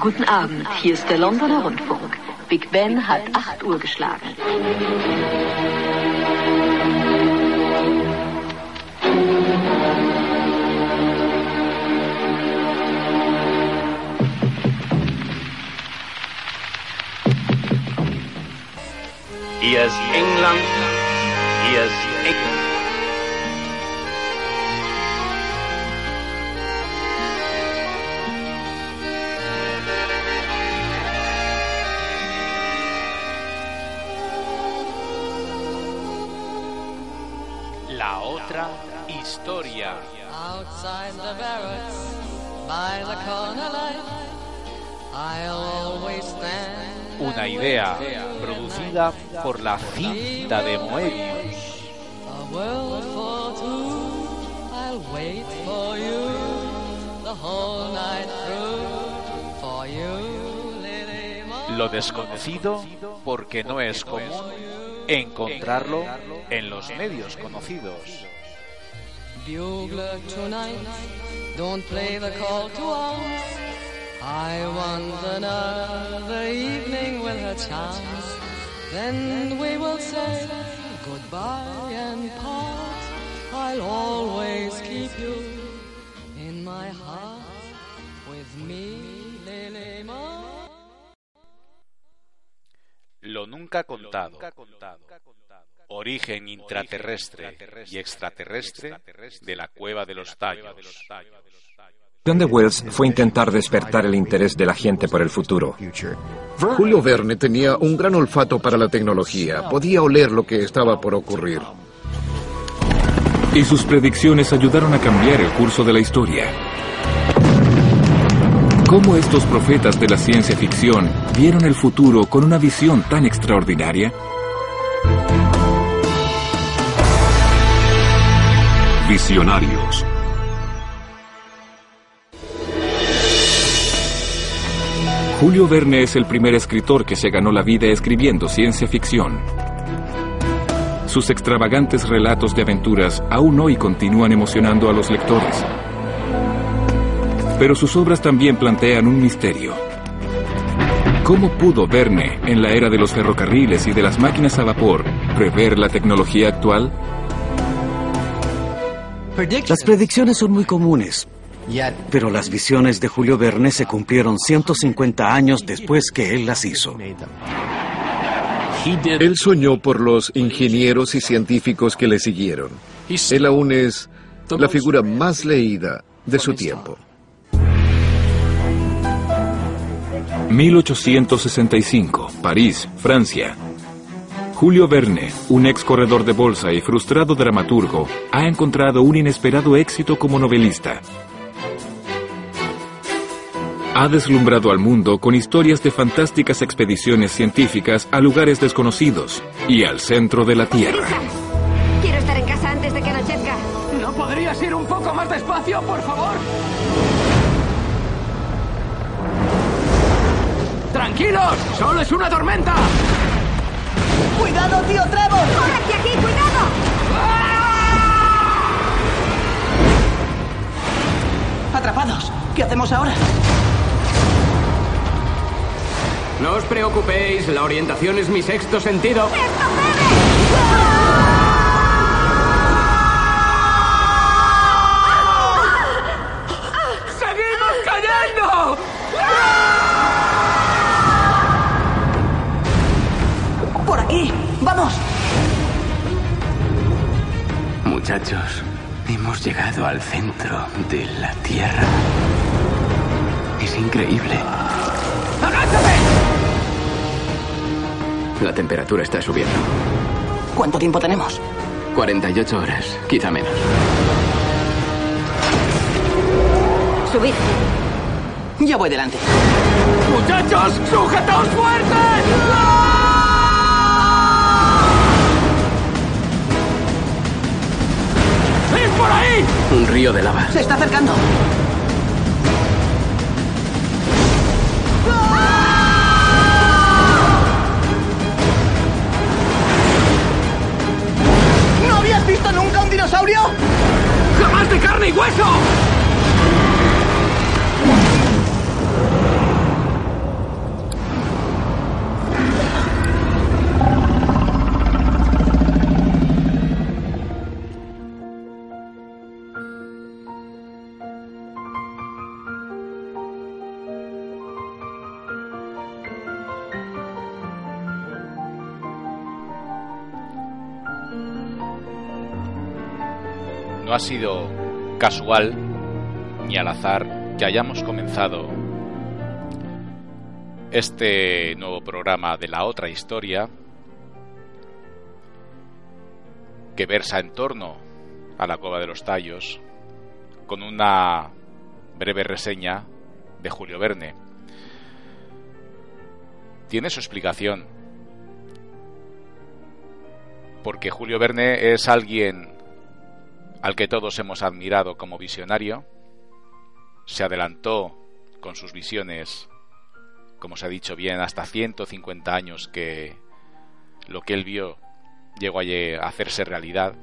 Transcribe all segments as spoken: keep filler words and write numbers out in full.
Guten Abend, hier ist der Londoner Rundfunk. Big Ben hat acht Uhr geschlagen. Hier ist England, hier ist England. La otra historia. Outside the barracks, by the corner light, I'll always stand. Una idea producida por la cinta de Moebius. A world for two, I'll wait for you the whole night through. For you, Lily Marmalade. Lo desconocido porque no es común encontrarlo en los medios conocidos. Bugler tonight, don't play the call to arms. I want another evening with her charms. Then we will say goodbye and part. I'll always keep you in my heart. With me, Lily Marmalade. Lo nunca contado. Origen intraterrestre y extraterrestre de la Cueva de los Tallos. La misión de Wells fue intentar despertar el interés de la gente por el futuro. Julio Verne tenía un gran olfato para la tecnología. Podía oler lo que estaba por ocurrir. Y sus predicciones ayudaron a cambiar el curso de la historia. ¿Cómo estos profetas de la ciencia ficción vieron el futuro con una visión tan extraordinaria? Visionarios. Julio Verne es el primer escritor que se ganó la vida escribiendo ciencia ficción. Sus extravagantes relatos de aventuras aún hoy continúan emocionando a los lectores. Pero sus obras también plantean un misterio. ¿Cómo pudo Verne, en la era de los ferrocarriles y de las máquinas a vapor, prever la tecnología actual? Las predicciones son muy comunes, pero las visiones de Julio Verne se cumplieron ciento cincuenta años después que él las hizo. Él soñó por los ingenieros y científicos que le siguieron. Él aún es la figura más leída de su tiempo. mil ochocientos sesenta y cinco, París, Francia. Julio Verne, un ex corredor de bolsa y frustrado dramaturgo, ha encontrado un inesperado éxito como novelista. Ha deslumbrado al mundo con historias de fantásticas expediciones científicas a lugares desconocidos y al centro de la Tierra. Quiero estar en casa antes de que anochezca. ¿No podrías ir un poco más despacio, por favor? ¡Tranquilos! ¡Solo es una tormenta! ¡Cuidado, tío Trevor! ¡Corre hacia aquí, cuidado! ¡Atrapados! ¿Qué hacemos ahora? No os preocupéis, la orientación es mi sexto sentido. ¡Seguimos cayendo! ¡Por aquí! ¡Vamos! Muchachos, hemos llegado al centro de la Tierra. Es increíble. ¡Agáchate! La temperatura está subiendo. ¿Cuánto tiempo tenemos? cuarenta y ocho horas, quizá menos. Subid. Yo voy delante. ¡Muchachos, sujetaos fuerte! ¡Es por ahí! Un río de lava. ¡Se está acercando! ¿No habías visto nunca un dinosaurio? ¡Jamás de carne y hueso! no ha sido casual ni al azar que hayamos comenzado este nuevo programa de La Otra Historia, que versa en torno a la Cueva de los Tallos, con una breve reseña de Julio Verne. Tiene su explicación, porque Julio Verne es alguien al que todos hemos admirado como visionario. Se adelantó con sus visiones, como se ha dicho bien, hasta ciento cincuenta años, que lo que él vio llegó a hacerse realidad.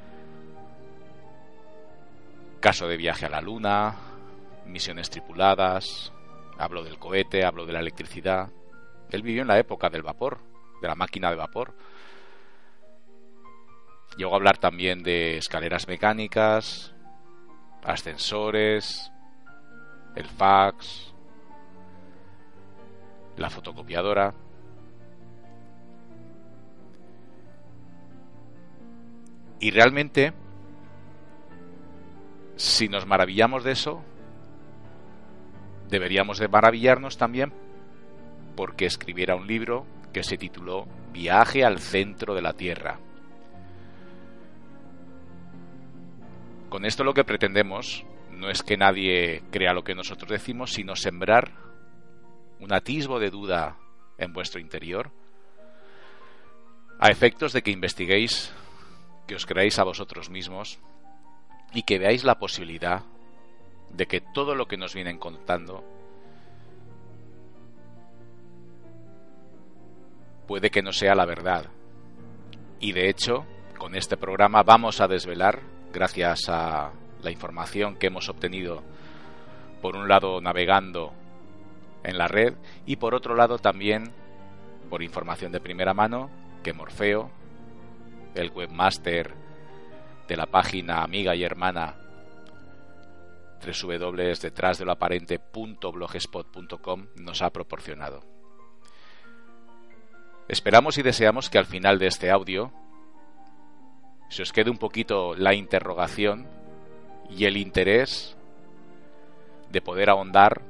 Caso de viaje a la Luna, misiones tripuladas, habló del cohete, habló de la electricidad. Él vivió en la época del vapor, de la máquina de vapor. Llegó a hablar también de escaleras mecánicas, ascensores, el fax, la fotocopiadora. Y realmente, si nos maravillamos de eso, deberíamos de maravillarnos también porque escribiera un libro que se tituló Viaje al centro de la Tierra. Con esto lo que pretendemos no es que nadie crea lo que nosotros decimos, sino sembrar un atisbo de duda en vuestro interior, a efectos de que investiguéis, que os creáis a vosotros mismos y que veáis la posibilidad de que todo lo que nos vienen contando puede que no sea la verdad. Y de hecho, con este programa vamos a desvelar, gracias a la información que hemos obtenido, por un lado navegando en la red y por otro lado también por información de primera mano, que Morfeo, el webmaster de la página amiga y hermana doble u doble u doble u punto detrás de lo aparente punto blogspot punto com, nos ha proporcionado. Esperamos y deseamos que al final de este audio se os quede un poquito la interrogación y el interés de poder ahondar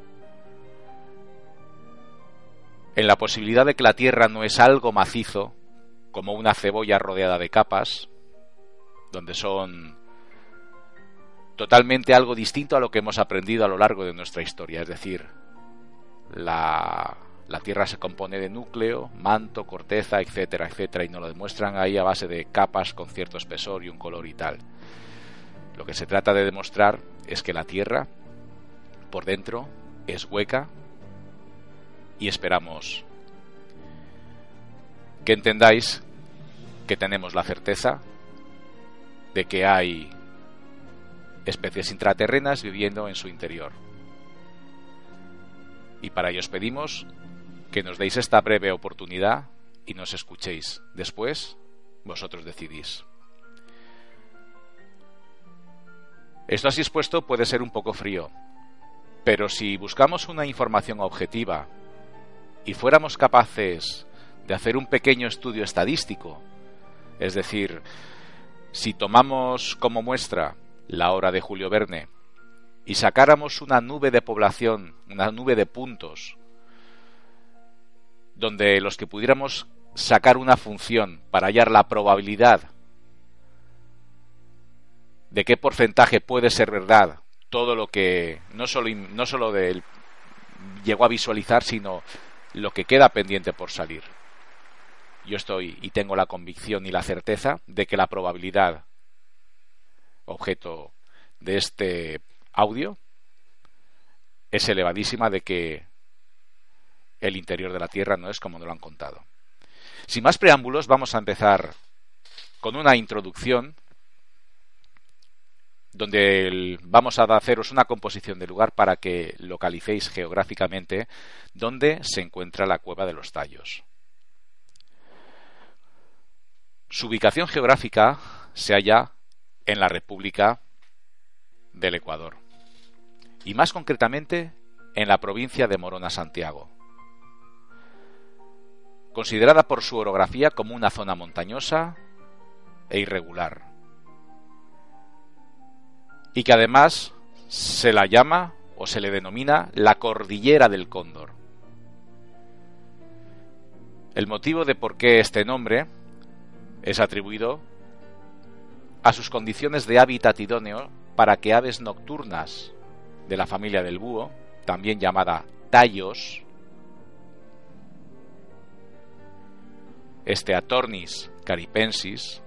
en la posibilidad de que la Tierra no es algo macizo, como una cebolla rodeada de capas, donde son totalmente algo distinto a lo que hemos aprendido a lo largo de nuestra historia. Es decir, la, la Tierra se compone de núcleo, manto, corteza, etcétera, etcétera, y nos lo demuestran ahí a base de capas con cierto espesor y un color y tal. Lo que se trata de demostrar es que la Tierra, por dentro, es hueca, y esperamos que entendáis que tenemos la certeza de que hay especies intraterrenas viviendo en su interior. Y para ello os pedimos que nos deis esta breve oportunidad y nos escuchéis. Después, vosotros decidís. Esto así expuesto puede ser un poco frío, pero si buscamos una información objetiva y fuéramos capaces de hacer un pequeño estudio estadístico, es decir, si tomamos como muestra la obra de Julio Verne y sacáramos una nube de población, una nube de puntos, donde los que pudiéramos sacar una función para hallar la probabilidad de qué porcentaje puede ser verdad todo lo que no solo, no solo de él llegó a visualizar, sino lo que queda pendiente por salir. Yo estoy y tengo la convicción y la certeza de que la probabilidad objeto de este audio es elevadísima de que el interior de la Tierra no es como nos lo han contado. Sin más preámbulos, vamos a empezar con una introducción donde el, vamos a haceros una composición de lugar para que localicéis geográficamente dónde se encuentra la Cueva de los Tallos. Su ubicación geográfica se halla en la República del Ecuador y más concretamente en la provincia de Morona Santiago, considerada por su orografía como una zona montañosa e irregular. y que además se la llama o se le denomina la Cordillera del Cóndor. El motivo de por qué este nombre es atribuido a sus condiciones de hábitat idóneo para que aves nocturnas de la familia del búho, también llamada tallos, Steatornis caripensis,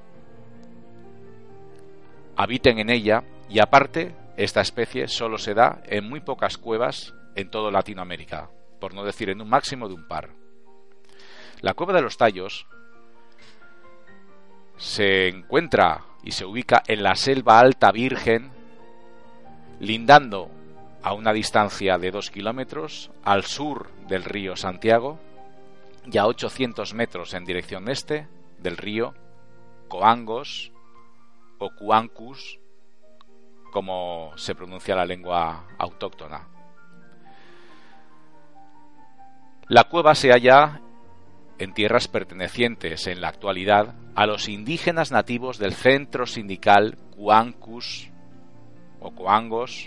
habiten en ella, y aparte esta especie solo se da en muy pocas cuevas en toda Latinoamérica, por no decir en un máximo de un par. La cueva de los tallos se encuentra y se ubica en la selva alta virgen, lindando a una distancia de dos kilómetros al sur del río Santiago y a ochocientos metros en dirección este del río Coangos o Cuancus, como se pronuncia la lengua autóctona. La cueva se halla en tierras pertenecientes en la actualidad a los indígenas nativos del centro sindical Cuancus o Coangos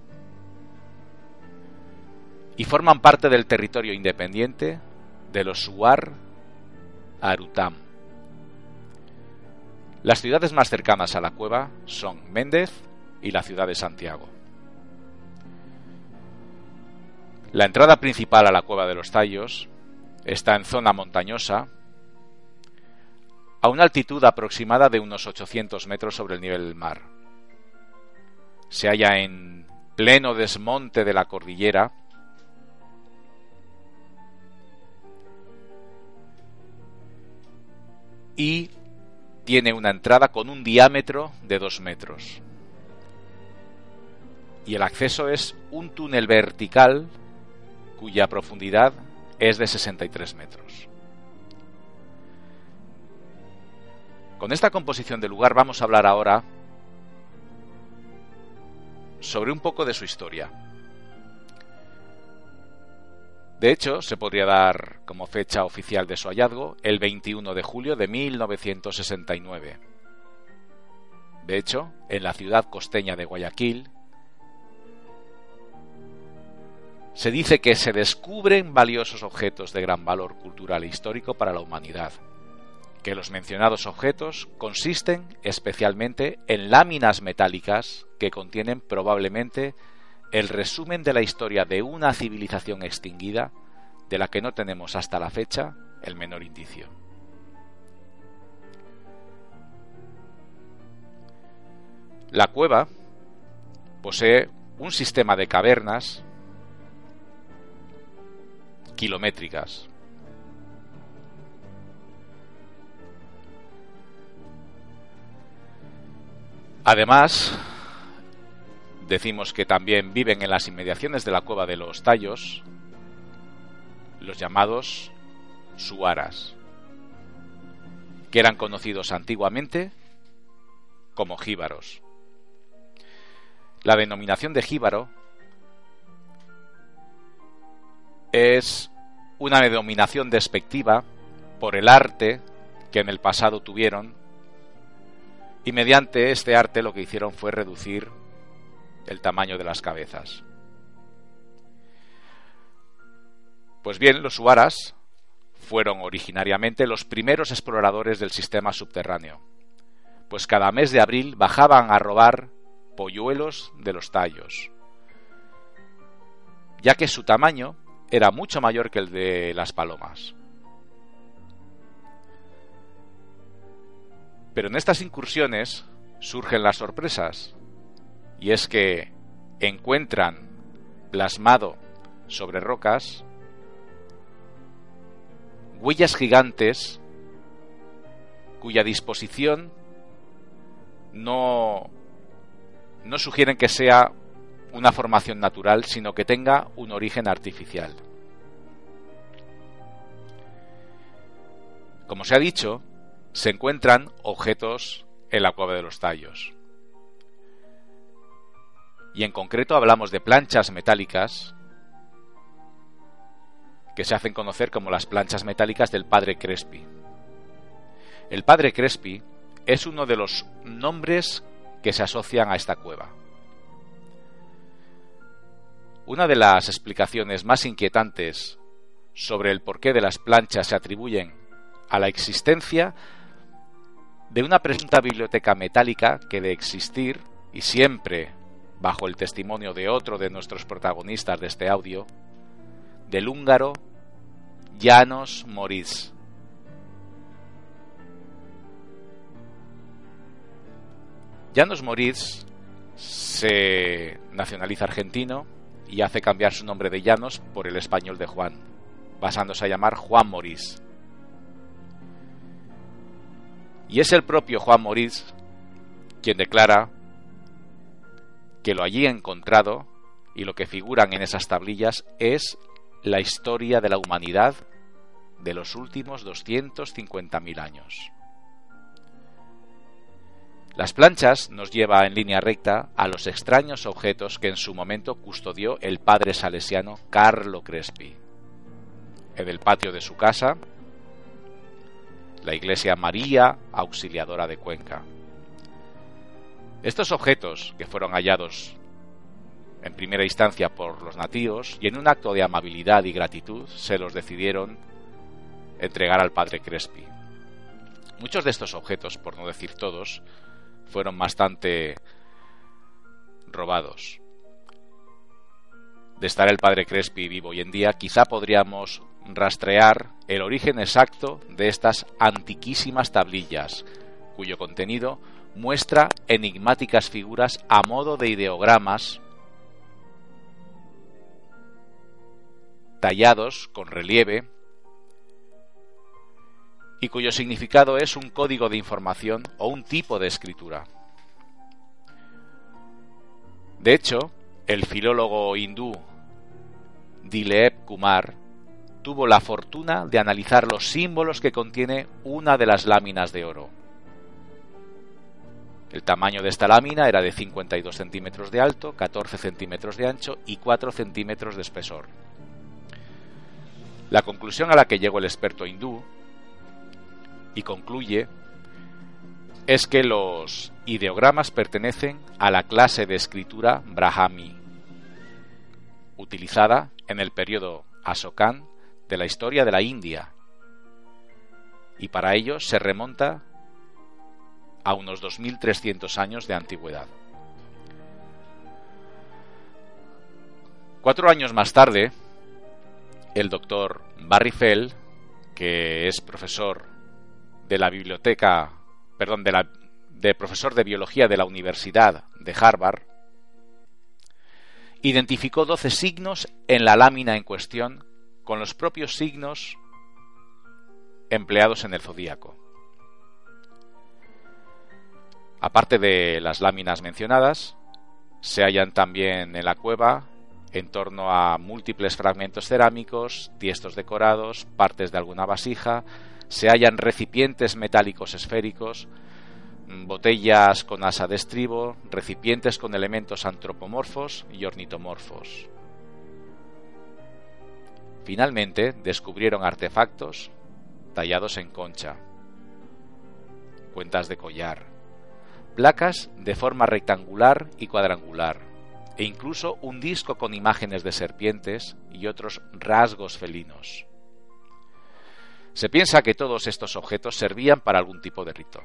y forman parte del territorio independiente de los Shuar Arutam. Las ciudades más cercanas a la cueva son Méndez y la ciudad de Santiago. La entrada principal a la cueva de los tallos está en zona montañosa, a una altitud aproximada de unos ochocientos metros sobre el nivel del mar. Se halla en pleno desmonte de la cordillera y tiene una entrada con un diámetro de dos metros. Y el acceso es un túnel vertical cuya profundidad es de sesenta y tres metros. Con esta composición del lugar vamos a hablar ahora sobre un poco de su historia. De hecho, se podría dar como fecha oficial de su hallazgo el veintiuno de julio de mil novecientos sesenta y nueve. De hecho, en la ciudad costeña de Guayaquil, se dice que se descubren valiosos objetos de gran valor cultural e histórico para la humanidad, que los mencionados objetos consisten especialmente en láminas metálicas que contienen probablemente el resumen de la historia de una civilización extinguida de la que no tenemos hasta la fecha el menor indicio. La cueva posee un sistema de cavernas kilométricas. Además, decimos que también viven en las inmediaciones de la cueva de los tallos los llamados Shuaras, que eran conocidos antiguamente como jíbaros. La denominación de jíbaro es una denominación despectiva por el arte que en el pasado tuvieron, y mediante este arte lo que hicieron fue reducir el tamaño de las cabezas. Pues bien, los Shuaras fueron originariamente los primeros exploradores del sistema subterráneo, pues cada mes de abril bajaban a robar polluelos de los tallos, ya que su tamaño era mucho mayor que el de las palomas. Pero en estas incursiones surgen las sorpresas, y es que encuentran plasmado sobre rocas huellas gigantes cuya disposición no, no sugieren que sea una formación natural, sino que tenga un origen artificial. Como se ha dicho, se encuentran objetos en la cueva de los tallos. Y en concreto hablamos de planchas metálicas que se hacen conocer como las planchas metálicas del Padre Crespi. El Padre Crespi es uno de los nombres que se asocian a esta cueva, Una de las explicaciones más inquietantes sobre el porqué de las planchas se atribuyen a la existencia de una presunta biblioteca metálica que, de existir, y siempre bajo el testimonio de otro de nuestros protagonistas de este audio, del húngaro János Morisz. János Morisz se nacionaliza argentino y hace cambiar su nombre de János por el español de Juan, pasándose a llamar Juan Morisz. Y es el propio Juan Morisz quien declara que lo allí encontrado y lo que figuran en esas tablillas es la historia de la humanidad de los últimos doscientos cincuenta mil años. Las planchas nos lleva en línea recta a los extraños objetos que en su momento custodió el padre salesiano Carlo Crespi. En el patio de su casa, la iglesia María Auxiliadora de Cuenca. Estos objetos, que fueron hallados en primera instancia por los nativos, y en un acto de amabilidad y gratitud se los decidieron entregar al padre Crespi. Muchos de estos objetos, por no decir todos, fueron bastante robados. De estar el padre Crespi vivo hoy en día, quizá podríamos rastrear el origen exacto de estas antiquísimas tablillas, cuyo contenido muestra enigmáticas figuras a modo de ideogramas tallados con relieve y cuyo significado es un código de información o un tipo de escritura. De hecho, el filólogo hindú Dilip Kumar tuvo la fortuna de analizar los símbolos que contiene una de las láminas de oro. El tamaño de esta lámina era de cincuenta y dos centímetros de alto, catorce centímetros de ancho y cuatro centímetros de espesor. La conclusión a la que llegó el experto hindú, y concluye, es que los ideogramas pertenecen a la clase de escritura Brahmi, utilizada en el periodo Ashokan de la historia de la India, y para ello se remonta a unos dos mil trescientos años de antigüedad. Cuatro años más tarde, el doctor Barry Fell, que es profesor de la biblioteca, perdón, de la de profesor de biología de la Universidad de Harvard, identificó doce signos en la lámina en cuestión con los propios signos empleados en el zodíaco. Aparte de las láminas mencionadas, se hallan también en la cueva en torno a múltiples fragmentos cerámicos, tiestos decorados, partes de alguna vasija, se hallan recipientes metálicos esféricos, botellas con asa de estribo, recipientes con elementos antropomorfos y ornitomorfos. Finalmente descubrieron artefactos tallados en concha, cuentas de collar, placas de forma rectangular y cuadrangular, e incluso un disco con imágenes de serpientes y otros rasgos felinos. Se piensa que todos estos objetos servían para algún tipo de rito.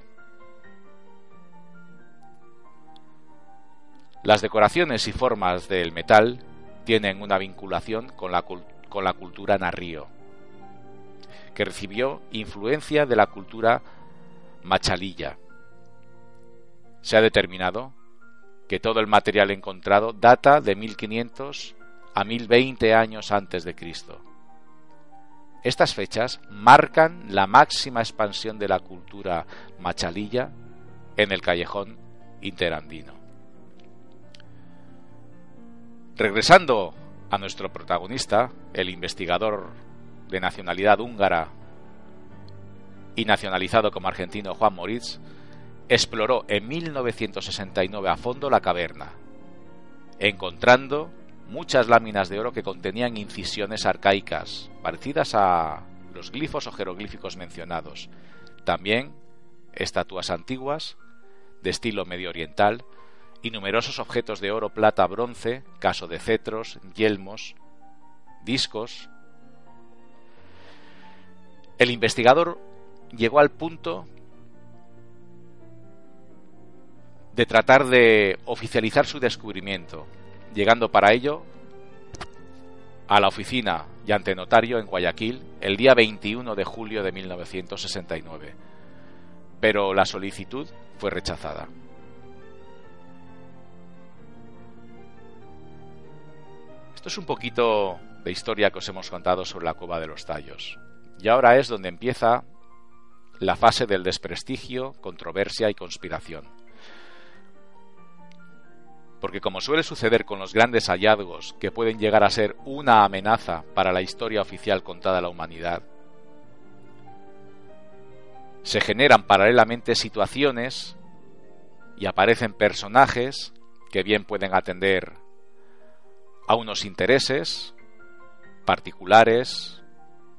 Las decoraciones y formas del metal tienen una vinculación con la, con la cultura narrío, que recibió influencia de la cultura machalilla. Se ha determinado que todo el material encontrado data de mil quinientos a mil veinte años antes de Cristo. Estas fechas marcan la máxima expansión de la cultura machalilla en el callejón interandino. Regresando a nuestro protagonista, el investigador de nacionalidad húngara y nacionalizado como argentino Juan Morisz, exploró en mil novecientos sesenta y nueve a fondo la caverna, encontrando muchas láminas de oro que contenían incisiones arcaicas, parecidas a los glifos o jeroglíficos mencionados. También estatuas antiguas, de estilo medio oriental, y numerosos objetos de oro, plata, bronce, caso de cetros, yelmos, discos. El investigador llegó al punto de tratar de oficializar su descubrimiento, llegando para ello a la oficina y ante notario en Guayaquil el día veintiuno de julio de mil novecientos sesenta y nueve, pero la solicitud fue rechazada. Esto es un poquito de historia que os hemos contado sobre la Cueva de los Tallos, y ahora es donde empieza la fase del desprestigio, controversia y conspiración. Porque como suele suceder con los grandes hallazgos que pueden llegar a ser una amenaza para la historia oficial contada a la humanidad, se generan paralelamente situaciones y aparecen personajes que bien pueden atender a unos intereses particulares,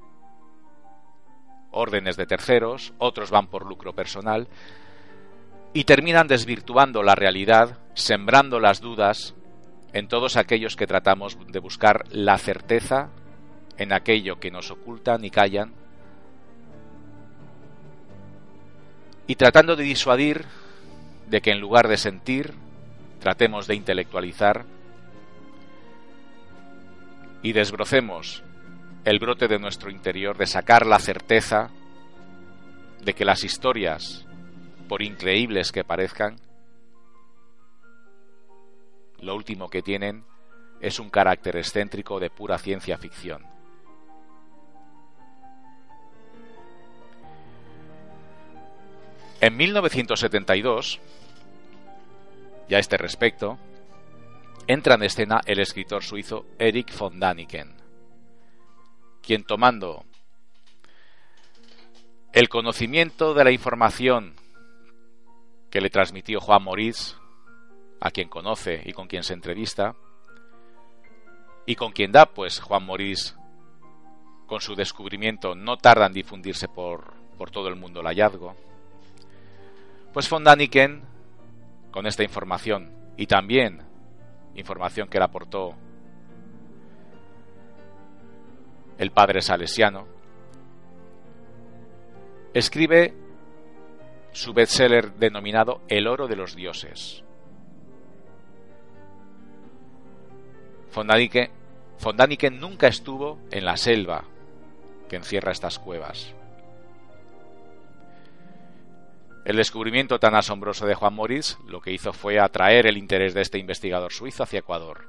órdenes de terceros, otros van por lucro personal, y terminan desvirtuando la realidad, sembrando las dudas en todos aquellos que tratamos de buscar la certeza en aquello que nos ocultan y callan, y tratando de disuadir de que en lugar de sentir, tratemos de intelectualizar y desbrocemos el brote de nuestro interior, de sacar la certeza de que las historias, por increíbles que parezcan, lo último que tienen es un carácter excéntrico de pura ciencia ficción. En mil novecientos setenta y dos, y a este respecto, entra en escena el escritor suizo Erich von Däniken, quien, tomando el conocimiento de la información que le transmitió Juan Moritz, a quien conoce y con quien se entrevista, y con quien da, pues Juan Moritz, con su descubrimiento, no tarda en difundirse por, por todo el mundo el hallazgo, pues von Däniken, con esta información, y también información que le aportó el padre salesiano, escribe su bestseller denominado El oro de los dioses. Von Däniken, von Däniken nunca estuvo en la selva que encierra estas cuevas. El descubrimiento tan asombroso de Juan Moritz lo que hizo fue atraer el interés de este investigador suizo hacia Ecuador.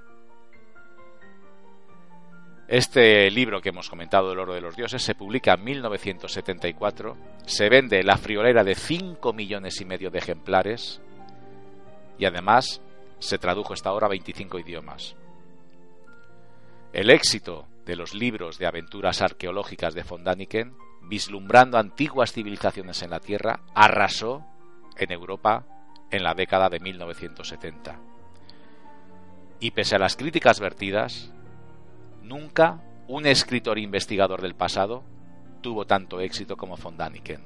Este libro que hemos comentado, El oro de los dioses, se publica en mil novecientos setenta y cuatro, se vende la friolera de cinco millones y medio de ejemplares y además se tradujo esta obra a veinticinco idiomas. El éxito de los libros de aventuras arqueológicas de von Däniken, vislumbrando antiguas civilizaciones en la Tierra, arrasó en Europa en la década de mil novecientos setenta. Y pese a las críticas vertidas, nunca un escritor investigador del pasado tuvo tanto éxito como von Däniken.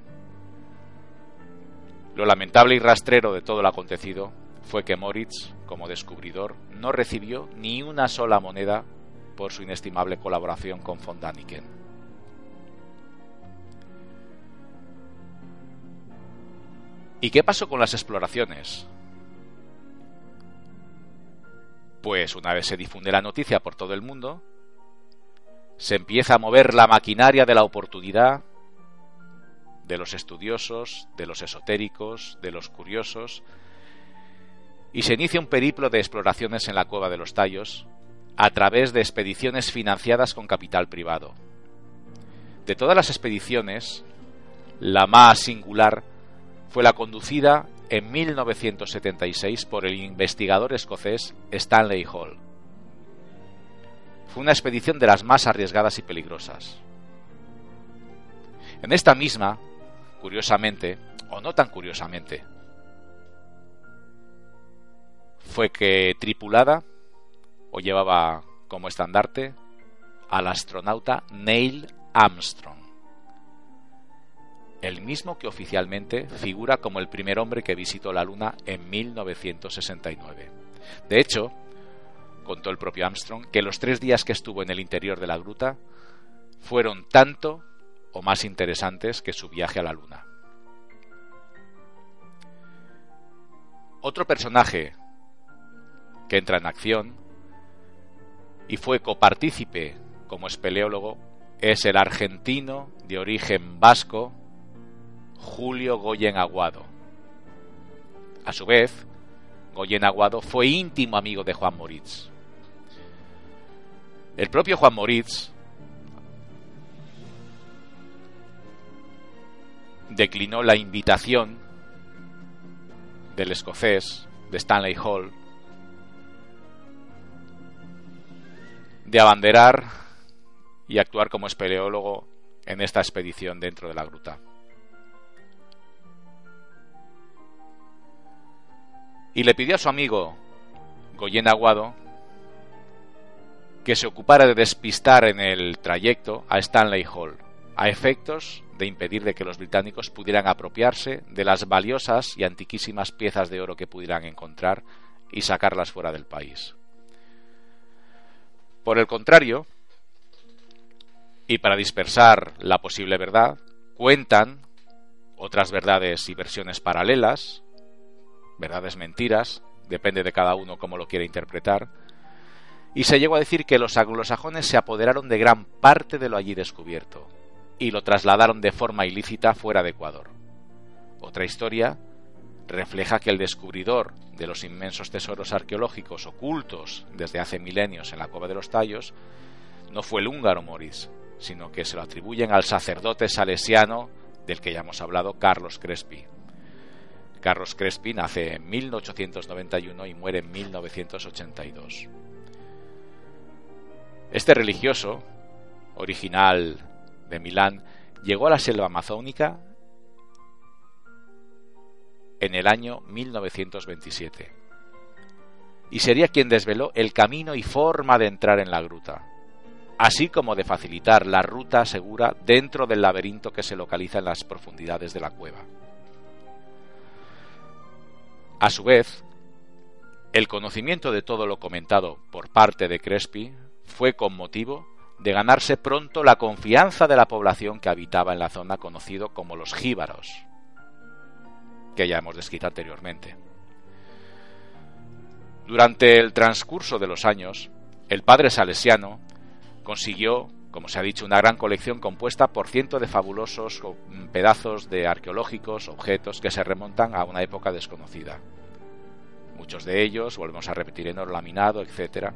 Lo lamentable y rastrero de todo lo acontecido fue que Moritz, como descubridor, no recibió ni una sola moneda por su inestimable colaboración con von Däniken. ¿Y qué pasó con las exploraciones? Pues una vez se difunde la noticia por todo el mundo, se empieza a mover la maquinaria de la oportunidad, de los estudiosos, de los esotéricos, de los curiosos, y se inicia un periplo de exploraciones en la Cueva de los Tallos a través de expediciones financiadas con capital privado. De todas las expediciones, la más singular fue la conducida en mil novecientos setenta y seis por el investigador escocés Stanley Hall. Fue una expedición de las más arriesgadas y peligrosas. En esta misma, curiosamente, o no tan curiosamente, fue que tripulada o llevaba como estandarte al astronauta Neil Armstrong. el mismo que oficialmente figura como el primer hombre que visitó la Luna en mil novecientos sesenta y nueve. De hecho, contó el propio Armstrong que los tres días que estuvo en el interior de la gruta fueron tanto o más interesantes que su viaje a la Luna. Otro personaje que entra en acción y fue copartícipe como espeleólogo es el argentino de origen vasco Julio Goyen Aguado. A su vez, Goyen Aguado fue íntimo amigo de Juan Moritz. El propio Juan Moritz declinó la invitación del escocés de Stanley Hall de abanderar y actuar como espeleólogo en esta expedición dentro de la gruta. Y le pidió a su amigo Goyen Aguado que se ocupara de despistar en el trayecto a Stanley Hall, a efectos de impedir de que los británicos pudieran apropiarse de las valiosas y antiquísimas piezas de oro que pudieran encontrar y sacarlas fuera del país. Por el contrario, y para dispersar la posible verdad, cuentan otras verdades y versiones paralelas, verdades mentiras, depende de cada uno cómo lo quiera interpretar, y se llegó a decir que los anglosajones se apoderaron de gran parte de lo allí descubierto y lo trasladaron de forma ilícita fuera de Ecuador. Otra historia refleja que el descubridor de los inmensos tesoros arqueológicos ocultos desde hace milenios en la Cueva de los Tallos no fue el húngaro Moritz, sino que se lo atribuyen al sacerdote salesiano del que ya hemos hablado, Carlos Crespi. Carlos Crespi nace en mil ochocientos noventa y uno y muere en mil novecientos ochenta y dos. Este religioso, original de Milán, llegó a la selva amazónica en el año mil novecientos veintisiete y sería quien desveló el camino y forma de entrar en la gruta, así como de facilitar la ruta segura dentro del laberinto que se localiza en las profundidades de la cueva. A su vez, el conocimiento de todo lo comentado por parte de Crespi fue con motivo de ganarse pronto la confianza de la población que habitaba en la zona conocido como los jíbaros, que ya hemos descrito anteriormente. Durante el transcurso de los años, el padre salesiano consiguió, como se ha dicho, una gran colección compuesta por cientos de fabulosos pedazos de arqueológicos, objetos que se remontan a una época desconocida. Muchos de ellos, volvemos a repetir, en oro laminado, etcétera,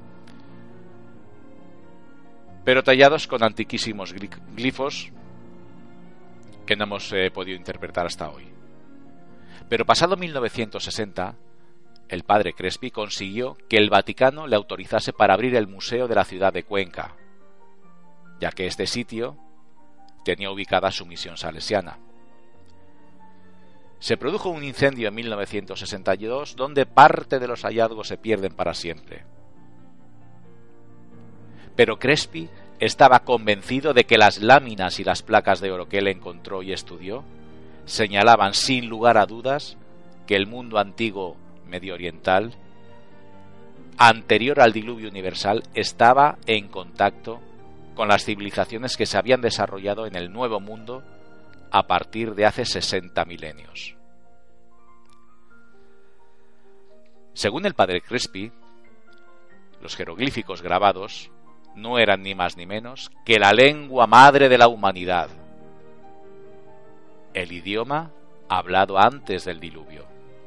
pero tallados con antiquísimos glifos que no hemos eh, podido interpretar hasta hoy. Pero pasado mil novecientos sesenta, el padre Crespi consiguió que el Vaticano le autorizase para abrir el Museo de la ciudad de Cuenca, ya que este sitio tenía ubicada su misión salesiana. Se produjo un incendio en mil novecientos sesenta y dos donde parte de los hallazgos se pierden para siempre. Pero Crespi estaba convencido de que las láminas y las placas de oro que él encontró y estudió señalaban sin lugar a dudas que el mundo antiguo medio oriental, anterior al diluvio universal, estaba en contacto con las civilizaciones que se habían desarrollado en el Nuevo Mundo a partir de hace sesenta milenios. Según el padre Crespi, los jeroglíficos grabados no eran ni más ni menos que la lengua madre de la humanidad, el idioma hablado antes del diluvio.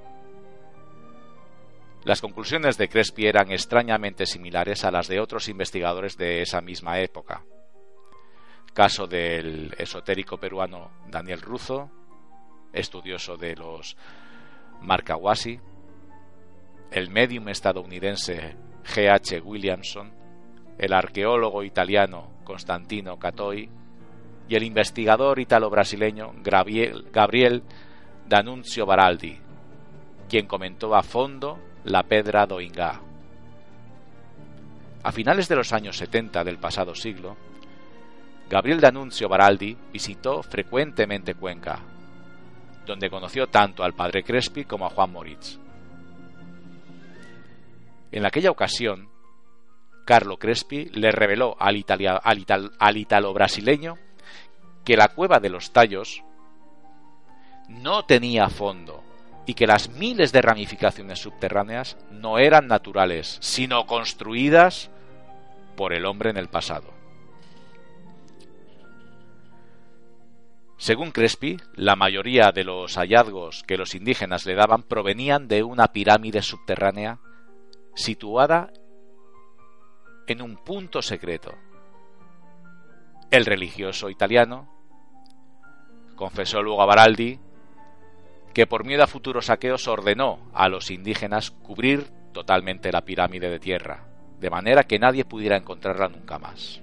Las conclusiones de Crespi eran extrañamente similares a las de otros investigadores de esa misma época. Caso del esotérico peruano Daniel Ruzo, estudioso de los Marcahuasi, el médium estadounidense G H Williamson, el arqueólogo italiano Constantino Catoi y el investigador italo-brasileño Gabriel, Gabriel D'Annunzio Baraldi, quien comentó a fondo la Pedra do Ingá. A finales de los años setenta del pasado siglo, Gabriel D'Annunzio Baraldi visitó frecuentemente Cuenca, donde conoció tanto al padre Crespi como a Juan Moritz. En aquella ocasión, Carlo Crespi le reveló al, italia, al, ital, al italo-brasileño que la cueva de los Tallos no tenía fondo y que las miles de ramificaciones subterráneas no eran naturales, sino construidas por el hombre en el pasado. Según Crespi, la mayoría de los hallazgos que los indígenas le daban provenían de una pirámide subterránea situada en un punto secreto. El religioso italiano confesó luego a Baraldi que por miedo a futuros saqueos ordenó a los indígenas cubrir totalmente la pirámide de tierra, de manera que nadie pudiera encontrarla nunca más.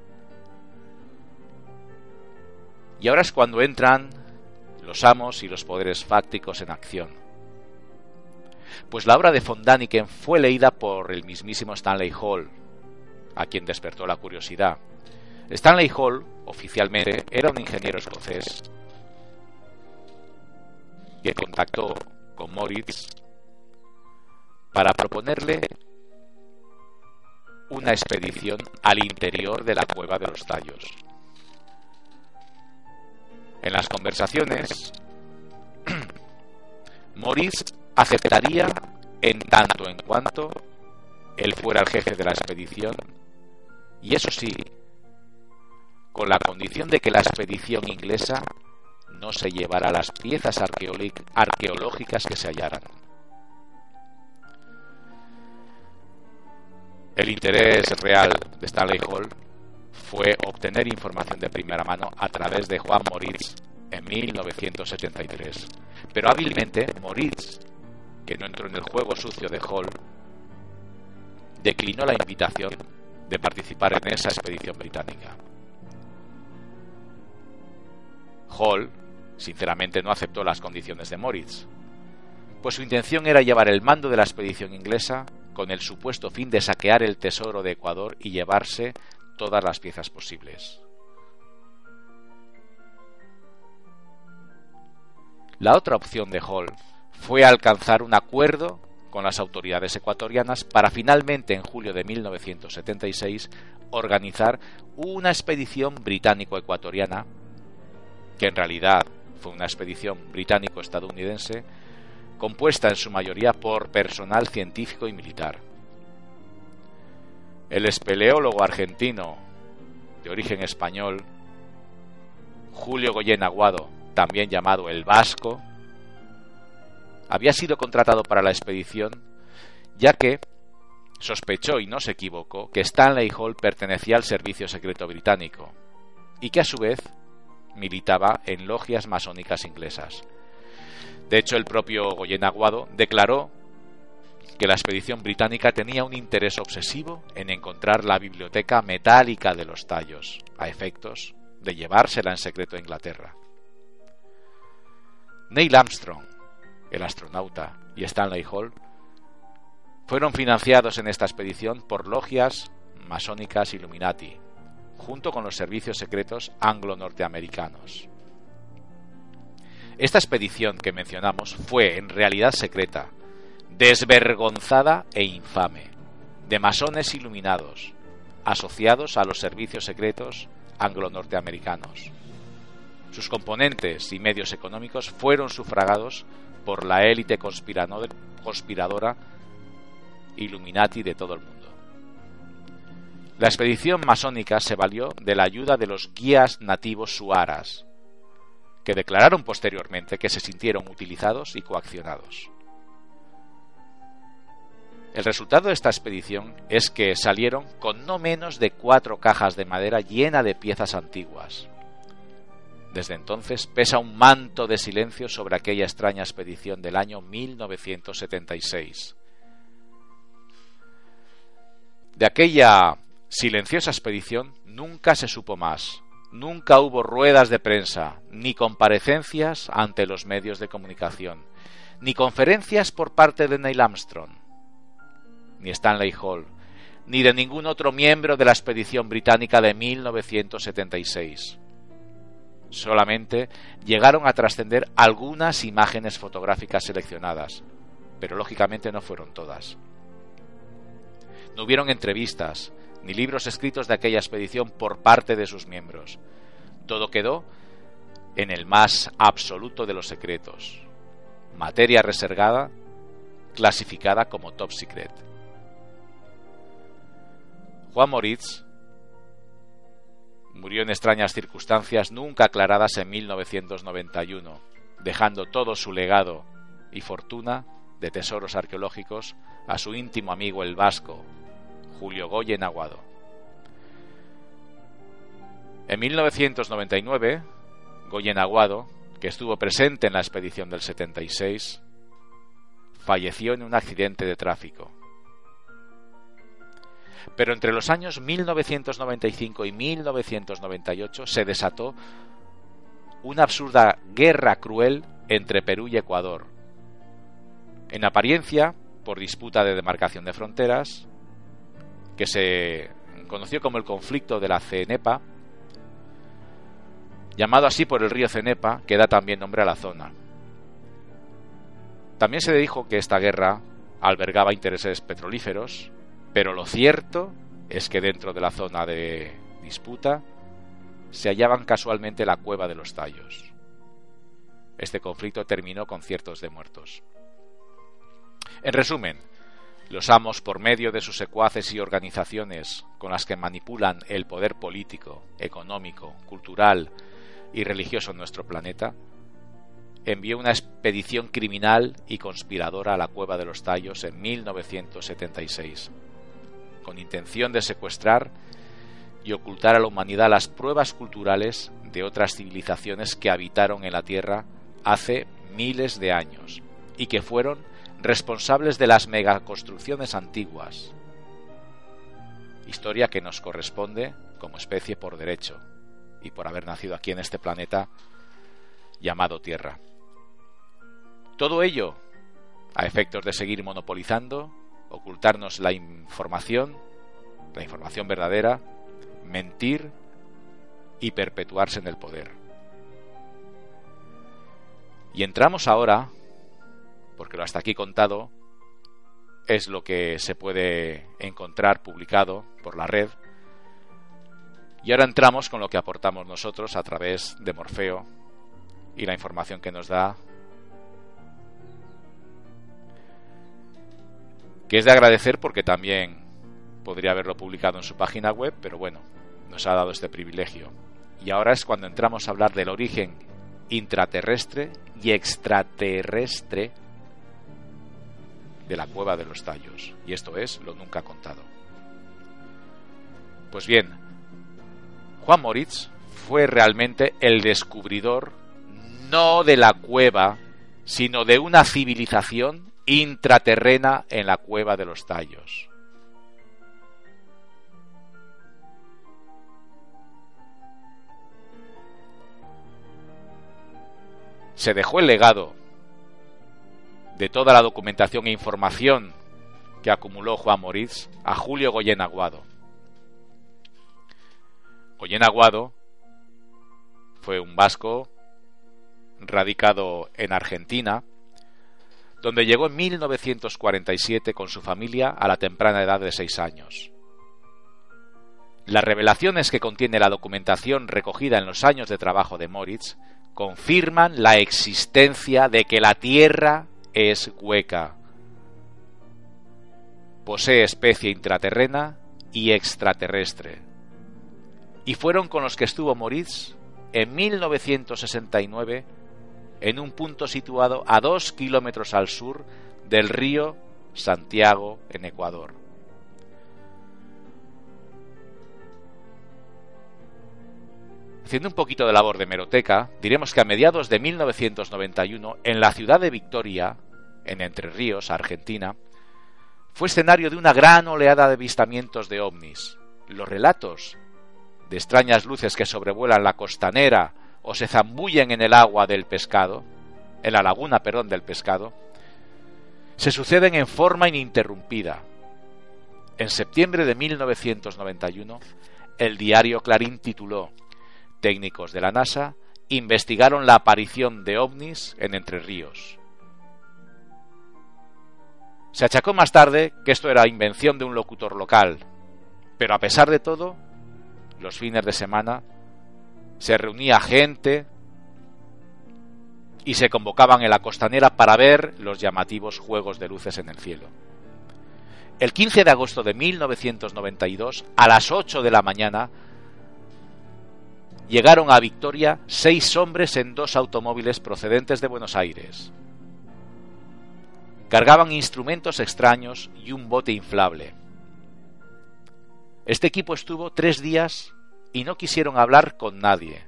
Y ahora es cuando entran los amos y los poderes fácticos en acción. Pues la obra de von Däniken fue leída por el mismísimo Stanley Hall, a quien despertó la curiosidad. Stanley Hall, oficialmente, era un ingeniero escocés que contactó con Moritz para proponerle una expedición al interior de la cueva de los Tallos. En las conversaciones, Moritz aceptaría en tanto en cuanto él fuera el jefe de la expedición, y eso sí, con la condición de que la expedición inglesa no se llevara las piezas arqueológicas que se hallaran. El interés real de Stanley Hall fue obtener información de primera mano a través de Juan Moritz en mil novecientos setenta y tres. Pero hábilmente Moritz, que no entró en el juego sucio de Hall, declinó la invitación de participar en esa expedición británica. Hall, sinceramente, no aceptó las condiciones de Moritz, pues su intención era llevar el mando de la expedición inglesa con el supuesto fin de saquear el tesoro de Ecuador y llevarse todas las piezas posibles. La otra opción de Hall fue alcanzar un acuerdo con las autoridades ecuatorianas para finalmente, en julio de mil novecientos setenta y seis, organizar una expedición británico-ecuatoriana, que en realidad fue una expedición británico-estadounidense, compuesta en su mayoría por personal científico y militar. El espeleólogo argentino de origen español, Julio Goyen Aguado, también llamado el Vasco, había sido contratado para la expedición, ya que sospechó, y no se equivocó, que Stanley Hall pertenecía al servicio secreto británico y que a su vez militaba en logias masónicas inglesas. De hecho, el propio Goyen Aguado declaró que la expedición británica tenía un interés obsesivo en encontrar la biblioteca metálica de los Tallos, a efectos de llevársela en secreto a Inglaterra. Neil Armstrong, el astronauta, y Stanley Hall fueron financiados en esta expedición por logias masónicas Illuminati, junto con los servicios secretos anglo-norteamericanos. Esta expedición que mencionamos fue en realidad secreta, desvergonzada e infame, de masones iluminados, asociados a los servicios secretos anglo-norteamericanos. Sus componentes y medios económicos fueron sufragados por la élite conspiradora Illuminati de todo el mundo. La expedición masónica se valió de la ayuda de los guías nativos suaras, que declararon posteriormente que se sintieron utilizados y coaccionados. El resultado de esta expedición es que salieron con no menos de cuatro cajas de madera llena de piezas antiguas. Desde entonces pesa un manto de silencio sobre aquella extraña expedición del año mil novecientos setenta y seis. De aquella silenciosa expedición nunca se supo más. Nunca hubo ruedas de prensa, ni comparecencias ante los medios de comunicación, ni conferencias por parte de Neil Armstrong, ni Stanley Hall, ni de ningún otro miembro de la expedición británica de mil novecientos setenta y seis. Solamente llegaron a trascender algunas imágenes fotográficas seleccionadas, pero lógicamente no fueron todas. No hubieron entrevistas ni libros escritos de aquella expedición por parte de sus miembros. Todo quedó en el más absoluto de los secretos, materia reservada, clasificada como top secret. Juan Moritz murió en extrañas circunstancias nunca aclaradas en mil novecientos noventa y uno, dejando todo su legado y fortuna de tesoros arqueológicos a su íntimo amigo el vasco, Julio Goyen Aguado. En mil novecientos noventa y nueve, Goyen Aguado, que estuvo presente en la expedición del setenta y seis, falleció en un accidente de tráfico. Pero entre los años mil novecientos noventa y cinco y mil novecientos noventa y ocho se desató una absurda guerra cruel entre Perú y Ecuador. En apariencia, por disputa de demarcación de fronteras, que se conoció como el conflicto de la Cenepa, llamado así por el río Cenepa, que da también nombre a la zona. También se dijo que esta guerra albergaba intereses petrolíferos, pero lo cierto es que dentro de la zona de disputa se hallaban casualmente la cueva de los Tallos. Este conflicto terminó con cientos de muertos. En resumen, los amos, por medio de sus secuaces y organizaciones con las que manipulan el poder político, económico, cultural y religioso en nuestro planeta, envió una expedición criminal y conspiradora a la cueva de los Tallos en mil novecientos setenta y seis, con intención de secuestrar y ocultar a la humanidad las pruebas culturales de otras civilizaciones que habitaron en la Tierra hace miles de años y que fueron responsables de las megaconstrucciones antiguas, historia que nos corresponde como especie por derecho y por haber nacido aquí en este planeta llamado Tierra. Todo ello a efectos de seguir monopolizando, ocultarnos la información, la información verdadera, mentir y perpetuarse en el poder. Y entramos ahora, porque lo hasta aquí contado es lo que se puede encontrar publicado por la red, y ahora entramos con lo que aportamos nosotros a través de Morfeo y la información que nos da, que es de agradecer porque también podría haberlo publicado en su página web, pero bueno, nos ha dado este privilegio. Y ahora es cuando entramos a hablar del origen intraterrestre y extraterrestre de la cueva de los Tallos, y esto es lo nunca contado. Pues bien, Juan Moritz fue realmente el descubridor no de la cueva, sino de una civilización intraterrena en la cueva de los Tallos. Se dejó el legado de toda la documentación e información que acumuló Juan Moritz a Julio Goyen Aguado. Goyen Aguado fue un vasco radicado en Argentina, donde llegó en mil novecientos cuarenta y siete con su familia a la temprana edad de seis años. Las revelaciones que contiene la documentación recogida en los años de trabajo de Moritz confirman la existencia de que la Tierra es hueca, posee especie intraterrena y extraterrestre, y fueron con los que estuvo Moritz en mil novecientos sesenta y nueve en un punto situado a dos kilómetros al sur del río Santiago, en Ecuador. Haciendo un poquito de labor de hemeroteca, diremos que a mediados de mil novecientos noventa y uno, en la ciudad de Victoria, en Entre Ríos, Argentina, fue escenario de una gran oleada de avistamientos de ovnis. Los relatos de extrañas luces que sobrevuelan la costanera o se zambullen en el agua del pescado, en la laguna, perdón, del pescado, se suceden en forma ininterrumpida. En septiembre de mil novecientos noventa y uno, el diario Clarín tituló: técnicos de la NASA investigaron la aparición de ovnis en Entre Ríos. Se achacó más tarde que esto era invención de un locutor local, pero a pesar de todo, los fines de semana se reunía gente y se convocaban en la costanera para ver los llamativos juegos de luces en el cielo. El quince de agosto de mil novecientos noventa y dos, a las ocho de la mañana, llegaron a Victoria seis hombres en dos automóviles procedentes de Buenos Aires. Cargaban instrumentos extraños y un bote inflable. Este equipo estuvo tres días y no quisieron hablar con nadie.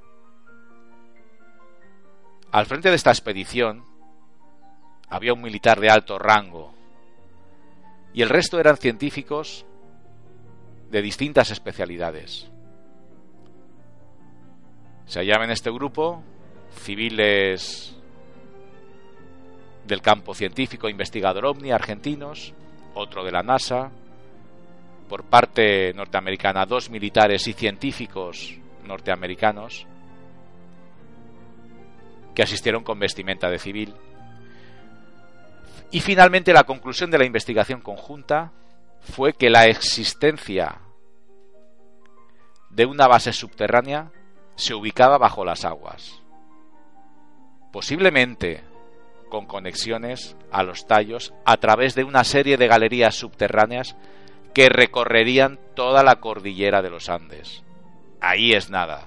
Al frente de esta expedición había un militar de alto rango y el resto eran científicos de distintas especialidades. Se hallaban en este grupo civiles del campo científico e investigador ovni argentinos, otro de la NASA, por parte norteamericana dos militares y científicos norteamericanos que asistieron con vestimenta de civil. Y finalmente la conclusión de la investigación conjunta fue que la existencia de una base subterránea se ubicaba bajo las aguas, posiblemente con conexiones a los tallos a través de una serie de galerías subterráneas que recorrerían toda la cordillera de los Andes. Ahí es nada.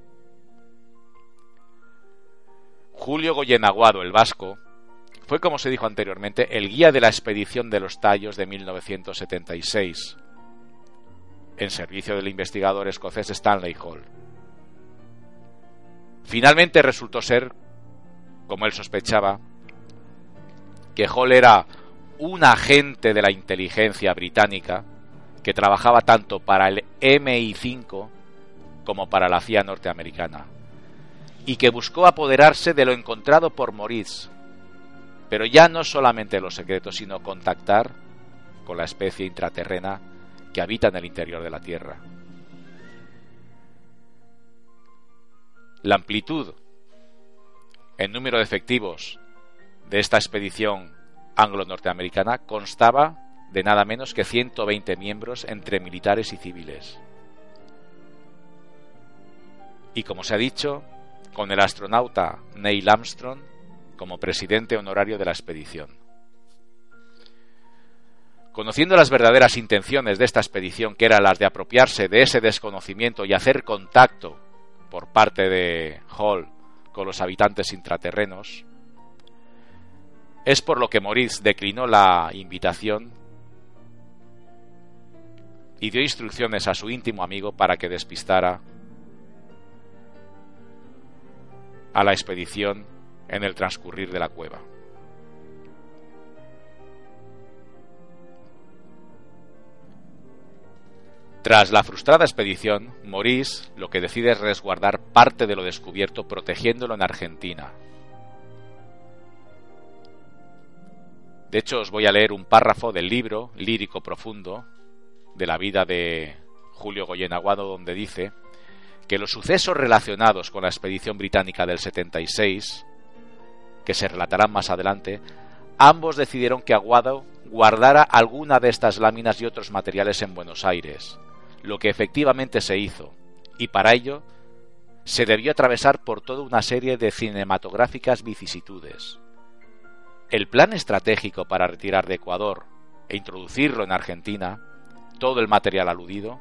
Julio Goyen Aguado, el vasco, fue, como se dijo anteriormente, el guía de la expedición de los tallos de mil novecientos setenta y seis, en servicio del investigador escocés Stanley Hall. Finalmente resultó ser, como él sospechaba, que Hall era un agente de la inteligencia británica que trabajaba tanto para el eme i cinco como para la C I A norteamericana, y que buscó apoderarse de lo encontrado por Maurice, pero ya no solamente los secretos, sino contactar con la especie intraterrena que habita en el interior de la Tierra. La amplitud en número de efectivos de esta expedición anglo-norteamericana constaba de nada menos que ciento veinte miembros entre militares y civiles. Y como se ha dicho, con el astronauta Neil Armstrong como presidente honorario de la expedición. Conociendo las verdaderas intenciones de esta expedición, que eran las de apropiarse de ese desconocimiento y hacer contacto por parte de Hall con los habitantes intraterrenos, es por lo que Maurice declinó la invitación y dio instrucciones a su íntimo amigo para que despistara a la expedición en el transcurrir de la cueva. Tras la frustrada expedición, Maurice lo que decide es resguardar parte de lo descubierto, protegiéndolo en Argentina. De hecho, os voy a leer un párrafo del libro Lírico Profundo de la vida de Julio Goyen Aguado, donde dice que los sucesos relacionados con la expedición británica del setenta y seis, que se relatarán más adelante, ambos decidieron que Aguado guardara alguna de estas láminas y otros materiales en Buenos Aires, lo que efectivamente se hizo, y para ello se debió atravesar por toda una serie de cinematográficas vicisitudes. El plan estratégico para retirar de Ecuador e introducirlo en Argentina todo el material aludido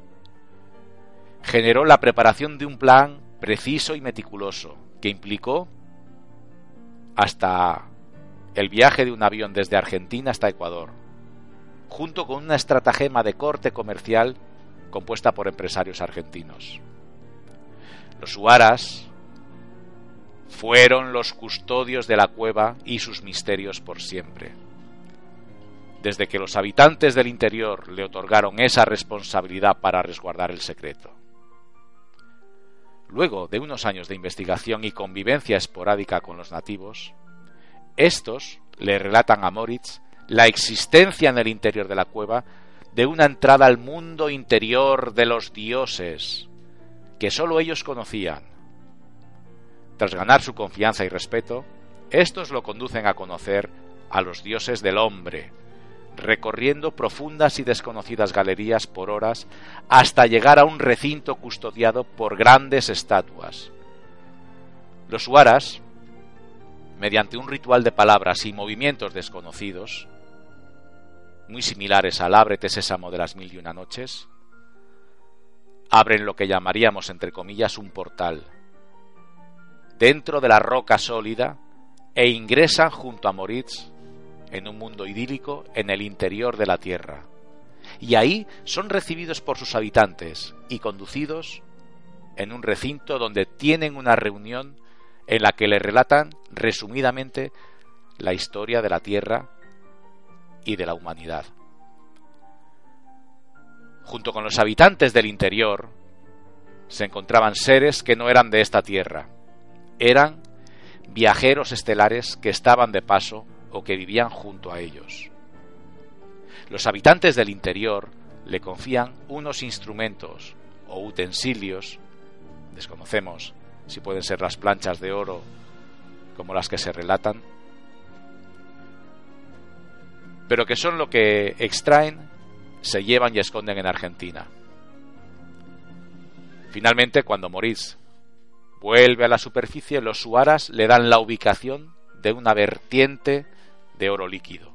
generó la preparación de un plan preciso y meticuloso que implicó hasta el viaje de un avión desde Argentina hasta Ecuador, junto con una estratagema de corte comercial compuesta por empresarios argentinos. Los huaras fueron los custodios de la cueva y sus misterios por siempre. Desde que los habitantes del interior le otorgaron esa responsabilidad para resguardar el secreto. Luego de unos años de investigación y convivencia esporádica con los nativos, estos le relatan a Moritz la existencia en el interior de la cueva de una entrada al mundo interior de los dioses que sólo ellos conocían, Tras ganar su confianza y respeto, estos lo conducen a conocer a los dioses del hombre, recorriendo profundas y desconocidas galerías por horas hasta llegar a un recinto custodiado por grandes estatuas. Los huaras, mediante un ritual de palabras y movimientos desconocidos, muy similares al ábrete sésamo de las mil y una noches, abren lo que llamaríamos, entre comillas, un portal dentro de la roca sólida e ingresan junto a Moritz en un mundo idílico en el interior de la Tierra. Y ahí son recibidos por sus habitantes y conducidos en un recinto donde tienen una reunión en la que le relatan resumidamente la historia de la Tierra y de la humanidad. Junto con los habitantes del interior se encontraban seres que no eran de esta Tierra. Eran viajeros estelares que estaban de paso o que vivían junto a ellos. Los habitantes del interior le confían unos instrumentos o utensilios, desconocemos si pueden ser las planchas de oro como las que se relatan, pero que son lo que extraen, se llevan y esconden en Argentina. Finalmente, cuando Moritz vuelve a la superficie, los huaras le dan la ubicación de una vertiente de oro líquido.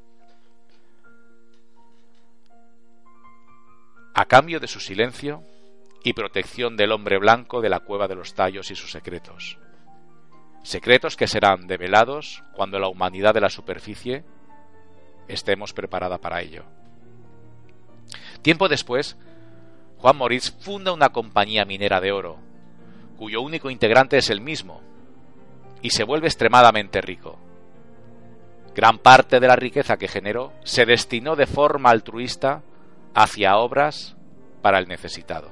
A cambio de su silencio y protección del hombre blanco de la cueva de los tallos y sus secretos. Secretos que serán develados cuando la humanidad de la superficie estemos preparada para ello. Tiempo después, Juan Moritz funda una compañía minera de oro, cuyo único integrante es él mismo, y se vuelve extremadamente rico. Gran parte de la riqueza que generó se destinó de forma altruista hacia obras para el necesitado.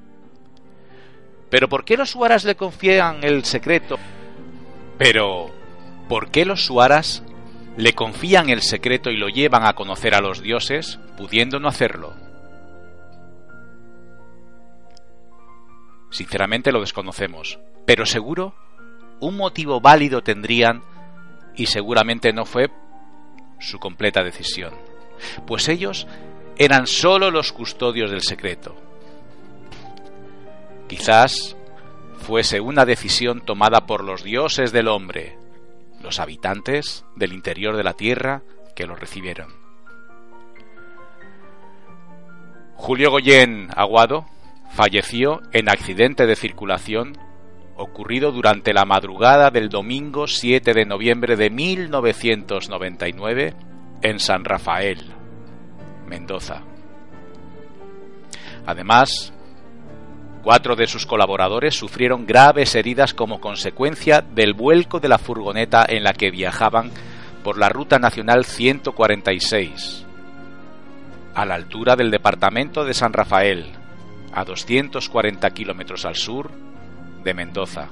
¿Pero por qué los huaras le confían el secreto? Pero, ¿por qué los huaras le confían el secreto y lo llevan a conocer a los dioses, pudiendo no hacerlo? Sinceramente lo desconocemos, pero seguro un motivo válido tendrían y seguramente no fue su completa decisión, pues ellos eran solo los custodios del secreto. Quizás fuese una decisión tomada por los dioses del hombre, los habitantes del interior de la Tierra que lo recibieron. Julio Goyen Aguado falleció en accidente de circulación ocurrido durante la madrugada del domingo siete de noviembre de mil novecientos noventa y nueve en San Rafael, Mendoza. Además, cuatro de sus colaboradores sufrieron graves heridas como consecuencia del vuelco de la furgoneta en la que viajaban por la Ruta Nacional ciento cuarenta y seis, a la altura del departamento de San Rafael, a doscientos cuarenta kilómetros al sur de Mendoza.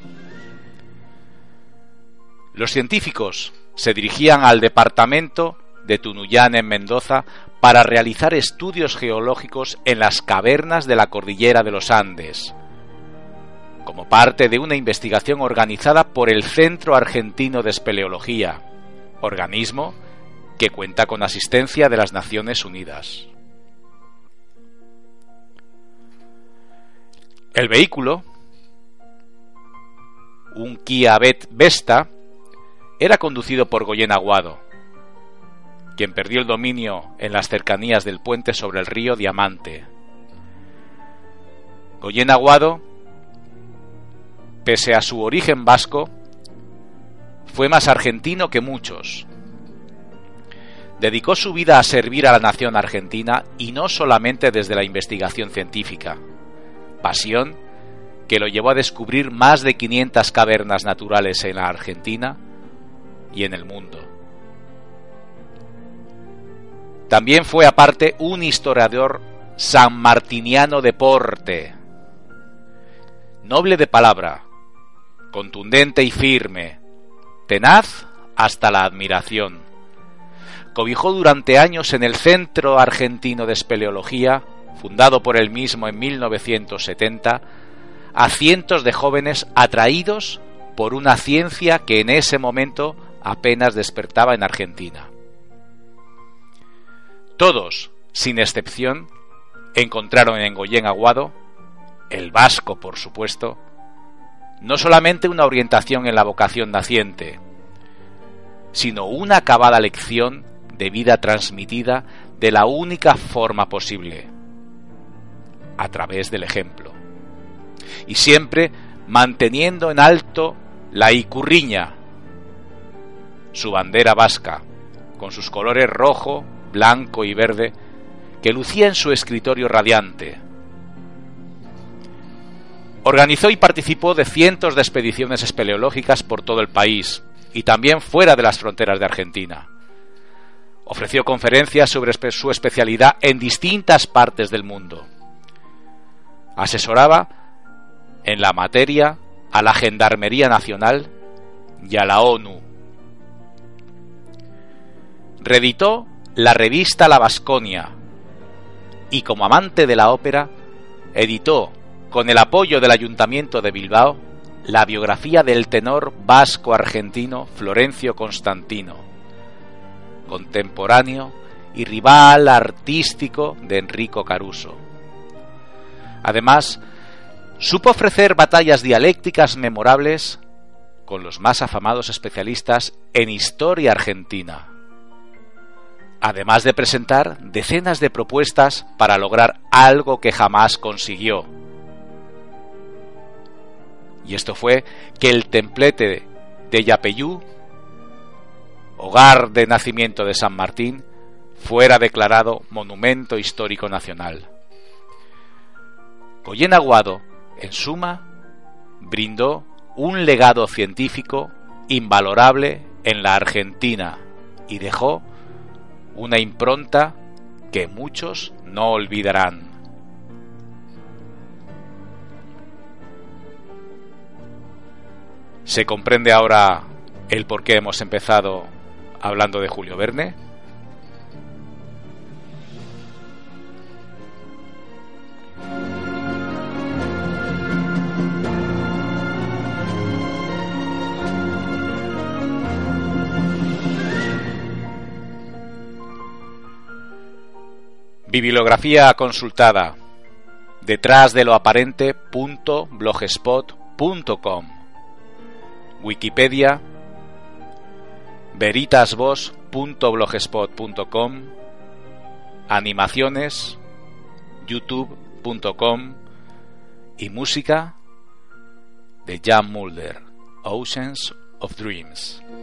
Los científicos se dirigían al departamento de Tunuyán en Mendoza para realizar estudios geológicos en las cavernas de la cordillera de los Andes, como parte de una investigación organizada por el Centro Argentino de Espeleología, organismo que cuenta con asistencia de las Naciones Unidas. El vehículo, un Kia Bet Vesta, era conducido por Goyen Aguado, quien perdió el dominio en las cercanías del puente sobre el río Diamante. Goyen Aguado, pese a su origen vasco, fue más argentino que muchos. Dedicó su vida a servir a la nación argentina y no solamente desde la investigación científica, pasión que lo llevó a descubrir más de quinientas cavernas naturales en la Argentina y en el mundo. También fue aparte un historiador sanmartiniano de porte, noble de palabra, contundente y firme, tenaz hasta la admiración. Cobijó durante años en el Centro Argentino de Espeleología, fundado por él mismo en mil novecientos setenta, a cientos de jóvenes atraídos por una ciencia que en ese momento apenas despertaba en Argentina. Todos, sin excepción, encontraron en Goyen Aguado, el vasco por supuesto, no solamente una orientación en la vocación naciente, sino una acabada lección de vida transmitida de la única forma posible, a través del ejemplo, y siempre manteniendo en alto la Icurriña, su bandera vasca, con sus colores rojo, blanco y verde, que lucía en su escritorio radiante. Organizó y participó de cientos de expediciones espeleológicas por todo el país y también fuera de las fronteras de Argentina. Ofreció conferencias sobre su especialidad en distintas partes del mundo. Asesoraba en la materia a la Gendarmería Nacional y a la ONU. Reeditó la revista La Vasconia y, como amante de la ópera, editó, con el apoyo del Ayuntamiento de Bilbao, la biografía del tenor vasco-argentino Florencio Constantino, contemporáneo y rival artístico de Enrico Caruso. Además, supo ofrecer batallas dialécticas memorables con los más afamados especialistas en historia argentina, además de presentar decenas de propuestas para lograr algo que jamás consiguió. Y esto fue que el templete de Yapeyú, hogar de nacimiento de San Martín, fuera declarado Monumento Histórico Nacional. Goyen Aguado, en suma, brindó un legado científico invalorable en la Argentina y dejó una impronta que muchos no olvidarán. ¿Se comprende ahora el por qué hemos empezado hablando de Julio Verne? Bibliografía consultada: detrás de lo aparente punto blogspot punto com, Wikipedia, veritasvos punto blogspot punto com, animaciones, youtube punto com y música de Jan Mulder, Oceans of Dreams.